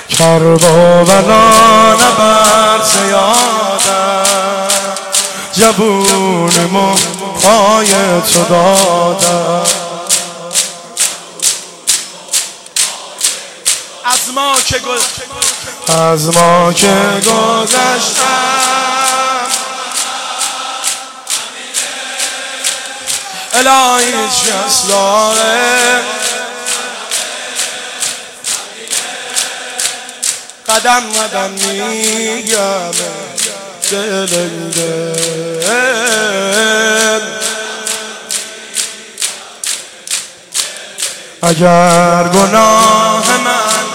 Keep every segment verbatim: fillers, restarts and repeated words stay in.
کرب و بلا نبرد زیادم، جبون موهای تو دادم. از ما که گل از ما که گذشتم الهی چیست داره، قدم قدم میگم دل دل. اگر گناه من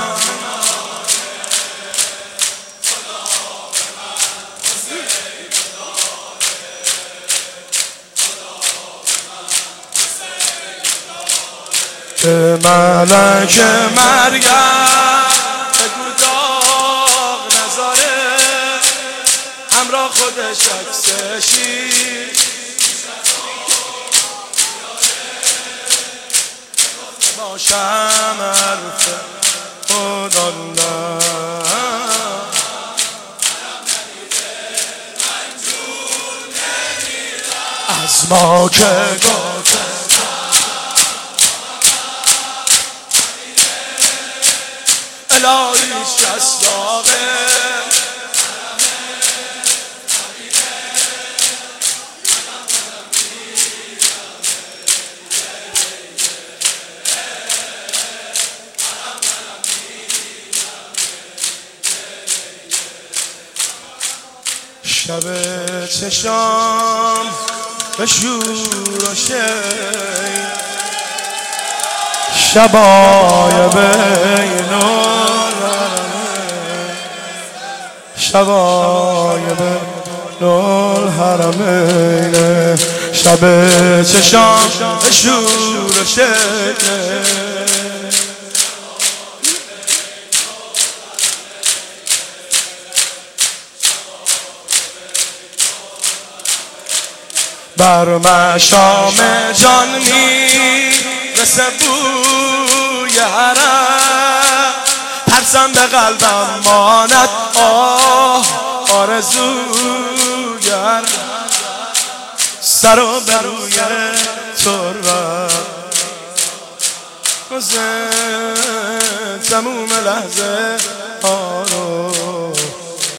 به ملک مرگم بگو داغ نذاره، همراه خودش عکسشی باشم حرف خدا نه. از ما که الهی شست داغه، شب چشام به شور و شی، شبای بین شبای بین الحرمین، شب چشام به شور و شی، بر مشام جان میرسه بوی حرم، ترسم به قلبم ماند آه آرزوی حرم، سر و به روی تربت تموم لحظه آرو